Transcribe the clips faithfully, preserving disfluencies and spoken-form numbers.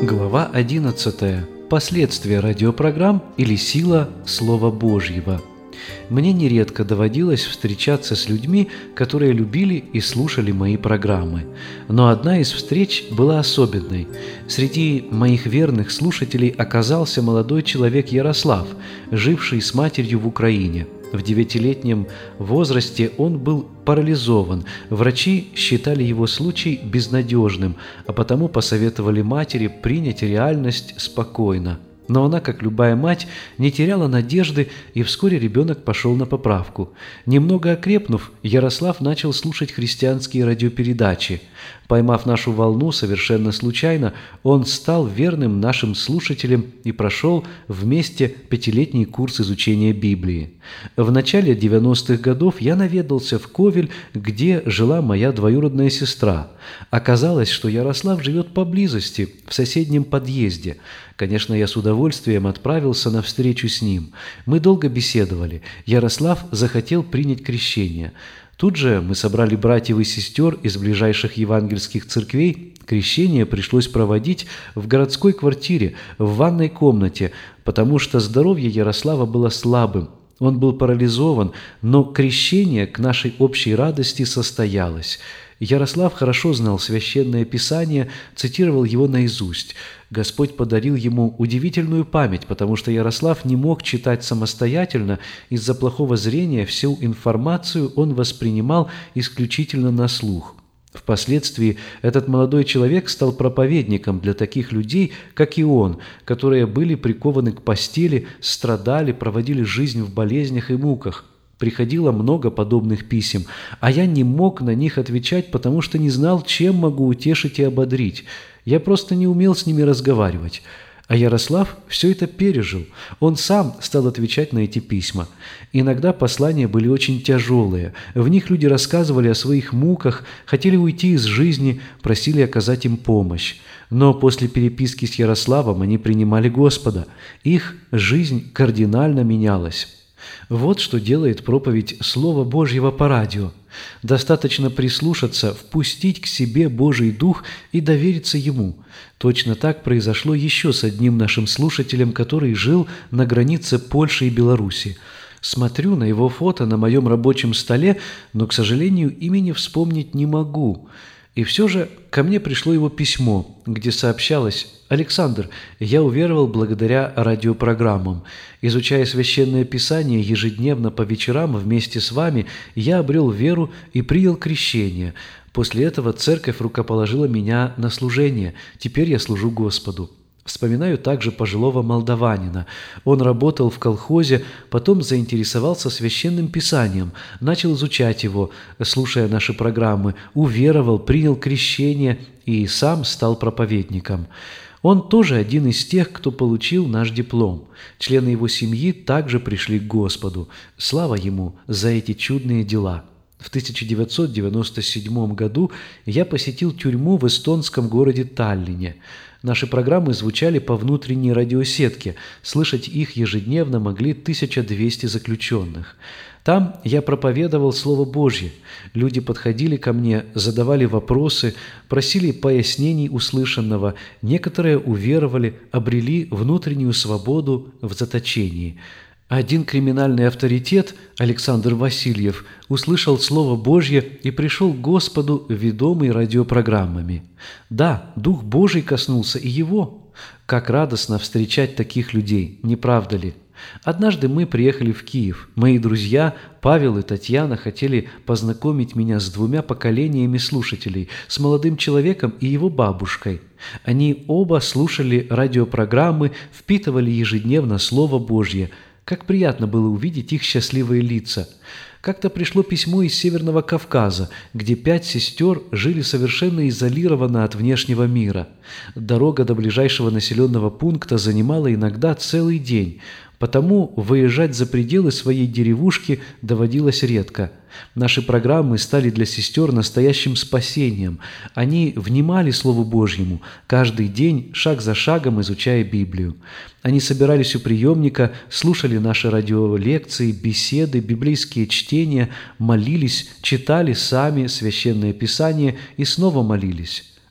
Глава одиннадцатая. Последствия радиопрограмм или сила Слова Божьего. Мне нередко доводилось встречаться с людьми, которые любили и слушали мои программы. Но одна из встреч была особенной. Среди моих верных слушателей оказался молодой человек Ярослав, живший с матерью в Украине. В девятилетнем возрасте он был парализован. Врачи считали его случай безнадежным, а потому посоветовали матери принять реальность спокойно. Но она, как любая мать, не теряла надежды, и вскоре ребенок пошел на поправку. Немного окрепнув, Ярослав начал слушать христианские радиопередачи. Поймав нашу волну совершенно случайно, он стал верным нашим слушателем и прошел вместе пятилетний курс изучения Библии. В начале девяностых годов я наведался в Ковель, где жила моя двоюродная сестра. Оказалось, что Ярослав живет поблизости, в соседнем подъезде. Конечно, я с удовольствием отправился на встречу с ним. Мы долго беседовали. Ярослав захотел принять крещение. Тут же мы собрали братьев и сестер из ближайших евангельских церквей. Крещение пришлось проводить в городской квартире, в ванной комнате, потому что здоровье Ярослава было слабым. Он был парализован, но крещение к нашей общей радости состоялось. Ярослав хорошо знал Священное Писание, цитировал его наизусть. Господь подарил ему удивительную память, потому что Ярослав не мог читать самостоятельно, из-за плохого зрения всю информацию он воспринимал исключительно на слух. Впоследствии этот молодой человек стал проповедником для таких людей, как и он, которые были прикованы к постели, страдали, проводили жизнь в болезнях и муках. Приходило много подобных писем, а я не мог на них отвечать, потому что не знал, чем могу утешить и ободрить. Я просто не умел с ними разговаривать. А Ярослав все это пережил. Он сам стал отвечать на эти письма. Иногда послания были очень тяжелые. В них люди рассказывали о своих муках, хотели уйти из жизни, просили оказать им помощь. Но после переписки с Ярославом они принимали Господа. Их жизнь кардинально менялась. Вот что делает проповедь Слова Божьего по радио. Достаточно прислушаться, впустить к себе Божий Дух и довериться Ему. Точно так произошло еще с одним нашим слушателем, который жил на границе Польши и Беларуси. Смотрю на его фото на моем рабочем столе, но, к сожалению, имени вспомнить не могу. И все же ко мне пришло его письмо, где сообщалось: «Александр, я уверовал благодаря радиопрограммам. Изучая Священное Писание ежедневно по вечерам вместе с вами, я обрел веру и принял крещение. После этого церковь рукоположила меня на служение. Теперь я служу Господу». Вспоминаю также пожилого молдаванина. Он работал в колхозе, потом заинтересовался Священным Писанием, начал изучать его, слушая наши программы, уверовал, принял крещение и сам стал проповедником. Он тоже один из тех, кто получил наш диплом. Члены его семьи также пришли к Господу. Слава Ему за эти чудные дела. В тысяча девятьсот девяносто седьмом году я посетил тюрьму в эстонском городе Таллине. Наши программы звучали по внутренней радиосетке. Слышать их ежедневно могли тысяча двести заключенных. Там я проповедовал Слово Божье. Люди подходили ко мне, задавали вопросы, просили пояснений услышанного. Некоторые уверовали, обрели внутреннюю свободу в заточении. Один криминальный авторитет, Александр Васильев, услышал Слово Божье и пришел к Господу, ведомый радиопрограммами. Да, Дух Божий коснулся и его. Как радостно встречать таких людей, не правда ли? Однажды мы приехали в Киев. Мои друзья Павел и Татьяна хотели познакомить меня с двумя поколениями слушателей, с молодым человеком и его бабушкой. Они оба слушали радиопрограммы, впитывали ежедневно Слово Божье. Как приятно было увидеть их счастливые лица. Как-то пришло письмо из Северного Кавказа, где пять сестер жили совершенно изолированно от внешнего мира. Дорога до ближайшего населенного пункта занимала иногда целый день, потому выезжать за пределы своей деревушки доводилось редко. Наши программы стали для сестер настоящим спасением. Они внимали Слову Божьему, каждый день, шаг за шагом изучая Библию. Они собирались у приемника, слушали наши радиолекции, беседы, библейские чтения, молились, читали сами Священное Писание и снова молились.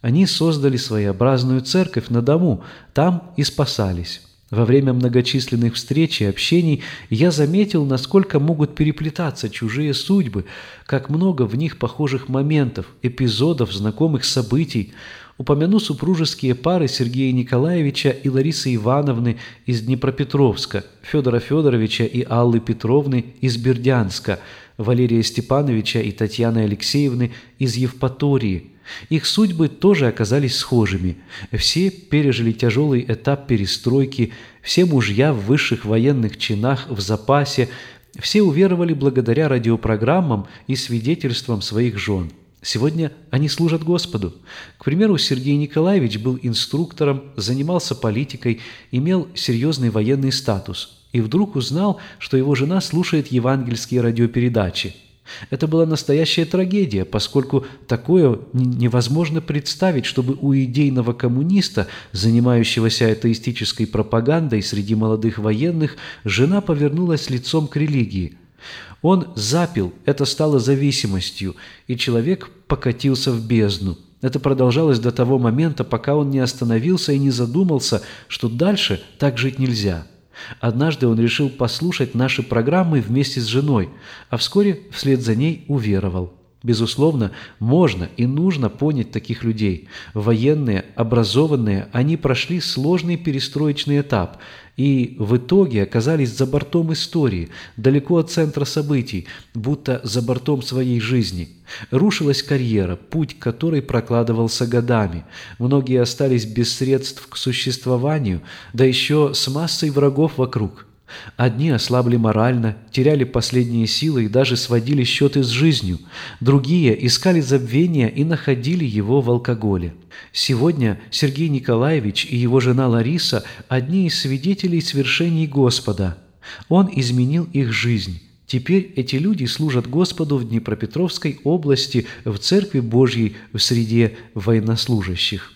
Они создали своеобразную церковь на дому, там и спасались. Во время многочисленных встреч и общений я заметил, насколько могут переплетаться чужие судьбы, как много в них похожих моментов, эпизодов, знакомых событий. Упомяну супружеские пары Сергея Николаевича и Ларисы Ивановны из Днепропетровска, Федора Федоровича и Аллы Петровны из Бердянска, Валерия Степановича и Татьяны Алексеевны из Евпатории. Их судьбы тоже оказались схожими. Все пережили тяжелый этап перестройки, все мужья в высших военных чинах в запасе, все уверовали благодаря радиопрограммам и свидетельствам своих жен. Сегодня они служат Господу. К примеру, Сергей Николаевич был инструктором, занимался политикой, имел серьезный военный статус и вдруг узнал, что его жена слушает евангельские радиопередачи. Это была настоящая трагедия, поскольку такое невозможно представить, чтобы у идейного коммуниста, занимающегося атеистической пропагандой среди молодых военных, жена повернулась лицом к религии. Он запил, это стало зависимостью, и человек покатился в бездну. Это продолжалось до того момента, пока он не остановился и не задумался, что дальше так жить нельзя. Однажды он решил послушать наши программы вместе с женой, а вскоре вслед за ней уверовал. Безусловно, можно и нужно понять таких людей. Военные, образованные, они прошли сложный перестроечный этап и в итоге оказались за бортом истории, далеко от центра событий, будто за бортом своей жизни. Рушилась карьера, путь к которой прокладывался годами. Многие остались без средств к существованию, да еще с массой врагов вокруг. Одни ослабли морально, теряли последние силы и даже сводили счеты с жизнью. Другие искали забвения и находили его в алкоголе. Сегодня Сергей Николаевич и его жена Лариса – одни из свидетелей свершений Господа. Он изменил их жизнь. Теперь эти люди служат Господу в Днепропетровской области, в Церкви Божьей, в среде военнослужащих.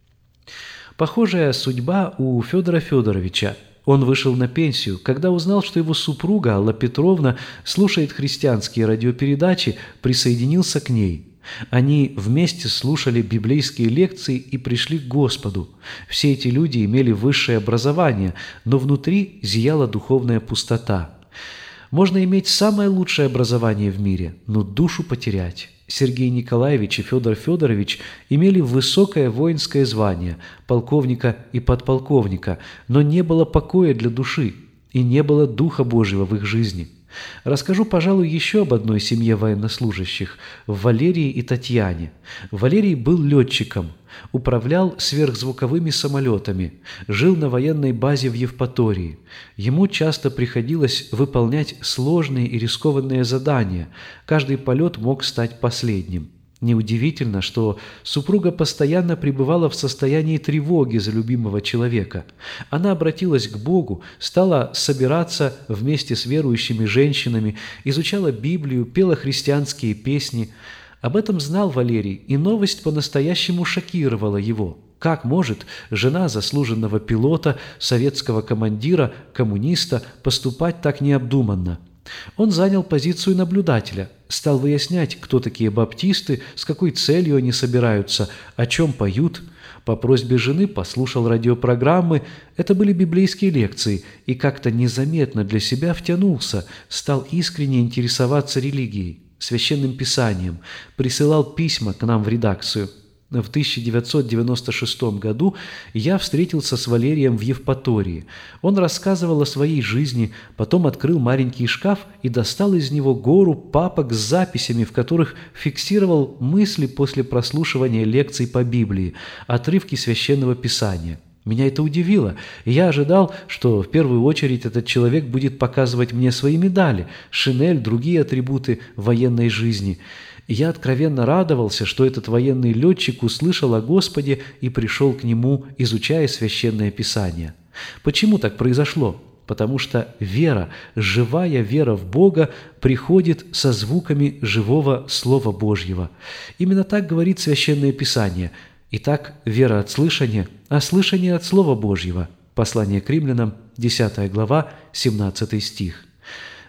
Похожая судьба у Федора Федоровича. Он вышел на пенсию, когда узнал, что его супруга Алла Петровна слушает христианские радиопередачи, присоединился к ней. Они вместе слушали библейские лекции и пришли к Господу. Все эти люди имели высшее образование, но внутри зияла духовная пустота. Можно иметь самое лучшее образование в мире, но душу потерять. Сергей Николаевич и Федор Федорович имели высокое воинское звание – полковника и подполковника, но не было покоя для души и не было Духа Божьего в их жизни. Расскажу, пожалуй, еще об одной семье военнослужащих – Валерии и Татьяне. Валерий был летчиком, управлял сверхзвуковыми самолетами, жил на военной базе в Евпатории. Ему часто приходилось выполнять сложные и рискованные задания. Каждый полет мог стать последним. Неудивительно, что супруга постоянно пребывала в состоянии тревоги за любимого человека. Она обратилась к Богу, стала собираться вместе с верующими женщинами, изучала Библию, пела христианские песни. Об этом знал Валерий, и новость по-настоящему шокировала его. Как может жена заслуженного пилота, советского командира, коммуниста поступать так необдуманно? Он занял позицию наблюдателя, стал выяснять, кто такие баптисты, с какой целью они собираются, о чем поют. По просьбе жены послушал радиопрограммы, это были библейские лекции, и как-то незаметно для себя втянулся, стал искренне интересоваться религией, священным писанием, присылал письма к нам в редакцию. В тысяча девятьсот девяносто шестом году я встретился с Валерием в Евпатории. Он рассказывал о своей жизни, потом открыл маленький шкаф и достал из него гору папок с записями, в которых фиксировал мысли после прослушивания лекций по Библии, отрывки священного писания. Меня это удивило, и я ожидал, что в первую очередь этот человек будет показывать мне свои медали, шинель, другие атрибуты военной жизни. И я откровенно радовался, что этот военный летчик услышал о Господе и пришел к Нему, изучая Священное Писание. Почему так произошло? Потому что вера, живая вера в Бога, приходит со звуками живого Слова Божьего. Именно так говорит Священное Писание. Итак, вера от слышания, а слышание от Слова Божьего. Послание к Римлянам, десятая глава, семнадцатый стих.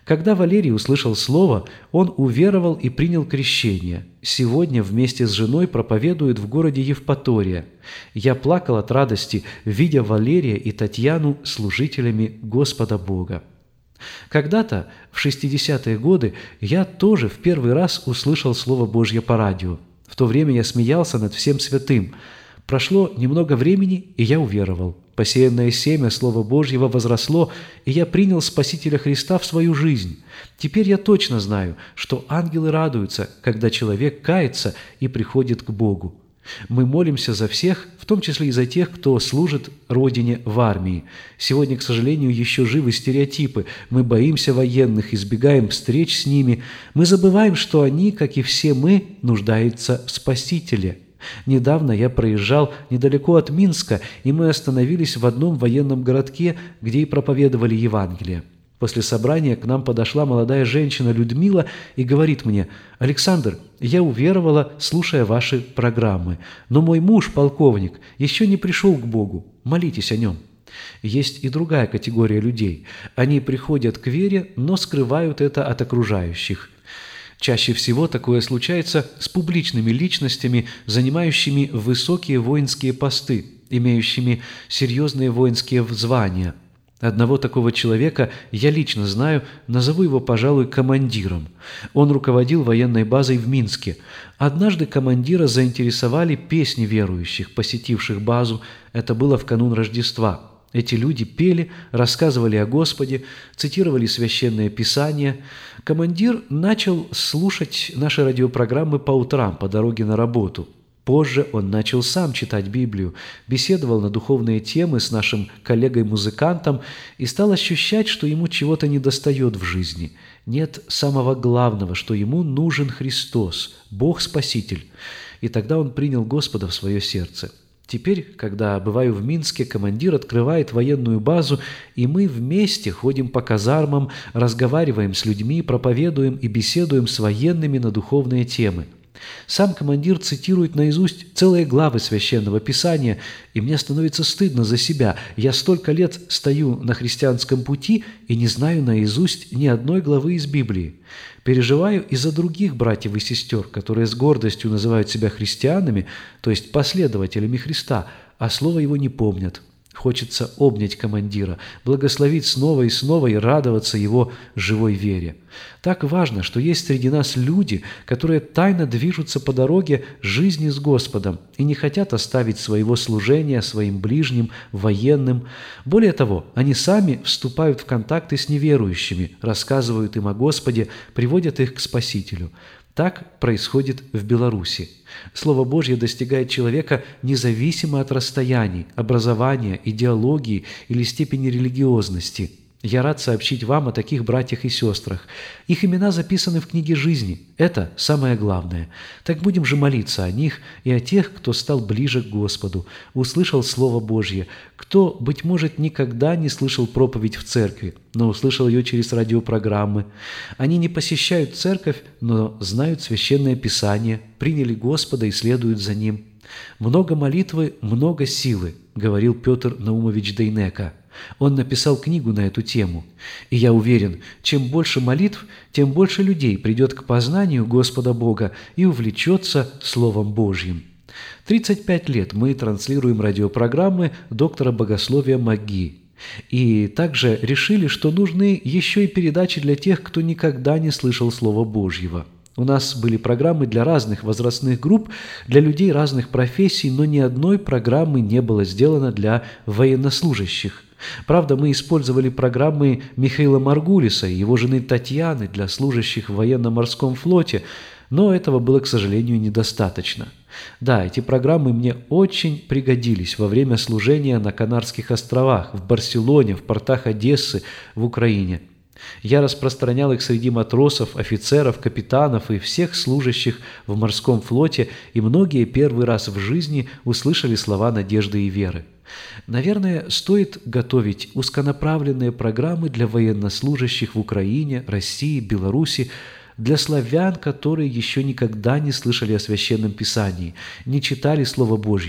Когда Валерий услышал слово, он уверовал и принял крещение. Сегодня вместе с женой проповедует в городе Евпатория. Я плакал от радости, видя Валерия и Татьяну служителями Господа Бога. Когда-то, в шестидесятые годы, я тоже в первый раз услышал Слово Божье по радио. В то время я смеялся над всем святым. Прошло немного времени, и я уверовал. Посеянное семя Слова Божьего возросло, и я принял Спасителя Христа в свою жизнь. Теперь я точно знаю, что ангелы радуются, когда человек кается и приходит к Богу. Мы молимся за всех, в том числе и за тех, кто служит Родине в армии. Сегодня, к сожалению, еще живы стереотипы. Мы боимся военных, избегаем встреч с ними. Мы забываем, что они, как и все мы, нуждаются в Спасителе. Недавно я проезжал недалеко от Минска, и мы остановились в одном военном городке, где и проповедовали Евангелие. После собрания к нам подошла молодая женщина Людмила и говорит мне: «Александр, я уверовала, слушая ваши программы, но мой муж, полковник, еще не пришел к Богу. Молитесь о нем». Есть и другая категория людей. Они приходят к вере, но скрывают это от окружающих. Чаще всего такое случается с публичными личностями, занимающими высокие воинские посты, имеющими серьезные воинские звания. Одного такого человека я лично знаю, назову его, пожалуй, командиром. Он руководил военной базой в Минске. Однажды командира заинтересовали песни верующих, посетивших базу. Это было в канун Рождества. Эти люди пели, рассказывали о Господе, цитировали Священное Писание. Командир начал слушать наши радиопрограммы по утрам по дороге на работу. Позже он начал сам читать Библию, беседовал на духовные темы с нашим коллегой-музыкантом и стал ощущать, что ему чего-то недостает в жизни. Нет самого главного, что ему нужен Христос, Бог-Спаситель. И тогда он принял Господа в свое сердце. Теперь, когда бываю в Минске, командир открывает военную базу, и мы вместе ходим по казармам, разговариваем с людьми, проповедуем и беседуем с военными на духовные темы. Сам командир цитирует наизусть целые главы Священного Писания, и мне становится стыдно за себя. Я столько лет стою на христианском пути и не знаю наизусть ни одной главы из Библии. Переживаю и за других братьев и сестер, которые с гордостью называют себя христианами, то есть последователями Христа, а слова его не помнят. Хочется обнять командира, благословить снова и снова и радоваться его живой вере. Так важно, что есть среди нас люди, которые тайно движутся по дороге жизни с Господом и не хотят оставить своего служения своим ближним, военным. Более того, они сами вступают в контакты с неверующими, рассказывают им о Господе, приводят их к Спасителю. Так происходит в Беларуси. Слово Божье достигает человека независимо от расстояний, образования, идеологии или степени религиозности. Я рад сообщить вам о таких братьях и сестрах. Их имена записаны в книге жизни. Это самое главное. Так будем же молиться о них и о тех, кто стал ближе к Господу, услышал Слово Божье, кто, быть может, никогда не слышал проповедь в церкви, но услышал ее через радиопрограммы. Они не посещают церковь, но знают Священное Писание, приняли Господа и следуют за Ним. «Много молитвы, много силы», — говорил Петр Наумович Дейнека. Он написал книгу на эту тему. И я уверен, чем больше молитв, тем больше людей придет к познанию Господа Бога и увлечется Словом Божьим. тридцать пять лет мы транслируем радиопрограммы доктора богословия МcGee. И также решили, что нужны еще и передачи для тех, кто никогда не слышал Слова Божьего. У нас были программы для разных возрастных групп, для людей разных профессий, но ни одной программы не было сделано для военнослужащих. Правда, мы использовали программы Михаила Маргулиса и его жены Татьяны для служащих в военно-морском флоте, но этого было, к сожалению, недостаточно. Да, эти программы мне очень пригодились во время служения на Канарских островах, в Барселоне, в портах Одессы, в Украине. Я распространял их среди матросов, офицеров, капитанов и всех служащих в морском флоте, и многие первый раз в жизни услышали слова надежды и веры. Наверное, стоит готовить узконаправленные программы для военнослужащих в Украине, России, Беларуси, для славян, которые еще никогда не слышали о Священном Писании, не читали Слова Божьего.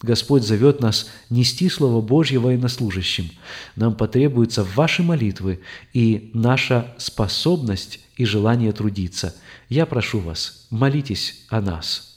Господь зовет нас нести Слово Божье военнослужащим. Нам потребуются ваши молитвы и наша способность и желание трудиться. Я прошу вас, молитесь о нас.